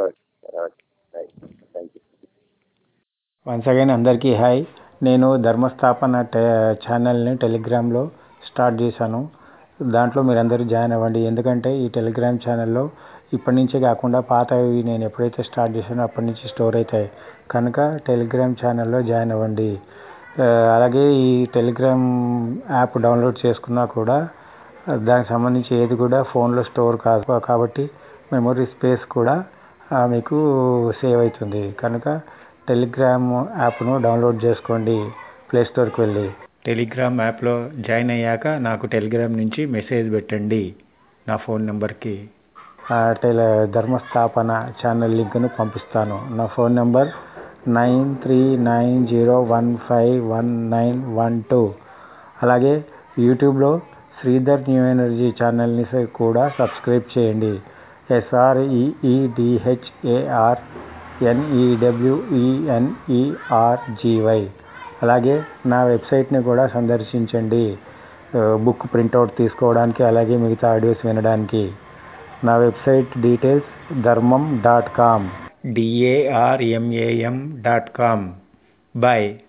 వన్స్ అగైన్ అందరికీ హాయ్. నేను ధర్మస్థాపన టే ఛానల్ని టెలిగ్రామ్లో స్టార్ట్ చేశాను. దాంట్లో మీరు అందరూ జాయిన్ అవ్వండి. ఎందుకంటే ఈ టెలిగ్రామ్ ఛానల్లో ఇప్పటి నుంచే కాకుండా పాతవి నేను ఎప్పుడైతే స్టార్ట్ చేశానో అప్పటి నుంచి స్టోర్ అవుతాయి కనుక టెలిగ్రామ్ ఛానల్లో జాయిన్ అవ్వండి. అలాగే ఈ టెలిగ్రామ్ యాప్ డౌన్లోడ్ చేసుకున్నా కూడా దానికి సంబంధించి ఏది కూడా ఫోన్లో స్టోర్ కాదు కాబట్టి మెమొరీ స్పేస్ కూడా మీకు సేవ్ అవుతుంది. కనుక టెలిగ్రామ్ యాప్ను డౌన్లోడ్ చేసుకోండి ప్లే స్టోర్కి వెళ్ళి. టెలిగ్రామ్ యాప్లో జాయిన్ అయ్యాక నాకు టెలిగ్రామ్ నుంచి మెసేజ్ పెట్టండి నా ఫోన్ నెంబర్కి. టెలి ధర్మస్థాపన ఛానల్ లింక్ను పంపిస్తాను. నా phone number nine three nine zero one five one nine one two. అలాగే యూట్యూబ్లో శ్రీధర్ న్యూ ఎనర్జీ ఛానల్ని కూడా సబ్స్క్రైబ్ చేయండి. ఎస్ఆర్ఈఈడిహెచ్ఏఆర్ ఎన్ఈడబ్ల్యూఈఎన్ఈఆర్జీవై. అలాగే నా వెబ్సైట్ని కూడా సందర్శించండి బుక్ ప్రింట్అవుట్ తీసుకోవడానికి, అలాగే మిగతా ఆడియోస్ వినడానికి. నా website details Dharmam dot com D A R M A M dot com. Bye.